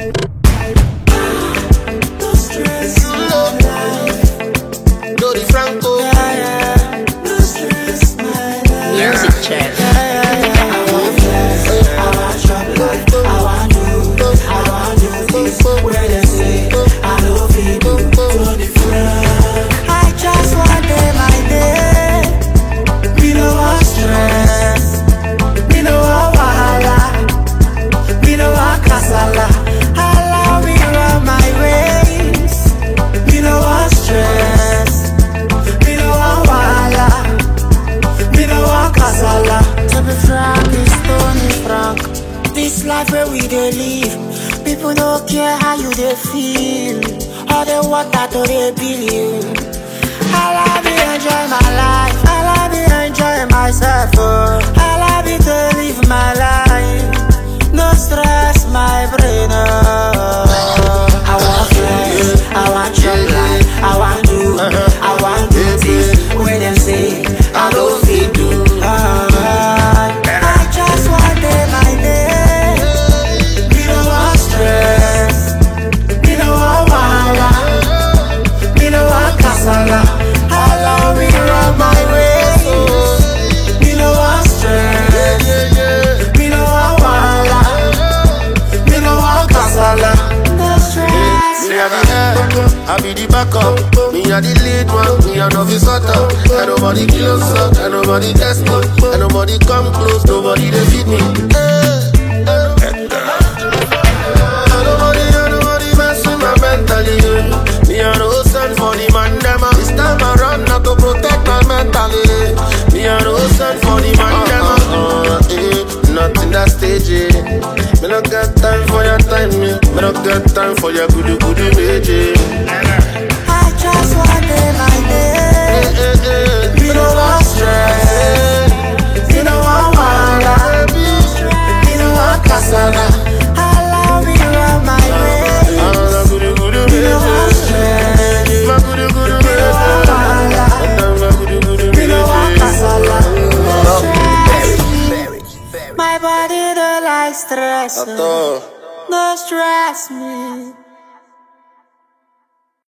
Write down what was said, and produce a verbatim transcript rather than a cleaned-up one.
No stress in my life. Dodi Franco. Yeah, yeah. No stress in my life. Music check. Yeah, yeah, yeah. I want flex, I want chop life, I want do, I want do things where they say I don't feel do to the front. I just want day my day. Me no want stress, me no want wahala, me no want kasala. Allow me run my race. Me no want stress, me no want wahala, me no want kasala. To be frank, it's Tony Frank. This life where we dey live, people don't care how you dey feel. All they want that to they believe. I love me enjoy my life, I love me enjoy myself. Oh. I love me to live my life. No stress, my brain. Oh. I want flex, I want chop life, I want do, I want do things where them say I don't feel do. Uh, I just want day my day. Me no want stress, me no want wahala, me no want kasala. Allow me run my race. Me no want stress, me no want wahala, me no want kasala. No stress. Me a the head, I be the backup. Me a the lead one, me a novice hotter. And nobody close up, and nobody test me, and nobody come close, nobody they feed me. And nobody, and nobody mess with my mentally. Me a no send for the man them. This time I run not to protect my mentally. Me a no send for the man them. Uh, eh, not in that stage. Eh. Me no got time for your time. Me, me no got time for your goody goody baby. I just want day my day. Eh, eh, eh. Me no want stress, me no want wahala, me no want kasala. Allow me run my way. Ah, na goody goody Me no want baby. stress, My goody goody me no want wahala, baby. My goody goody me no want baby. kasala. No stress. Very, very. My body don't like stress. At all. No stress me.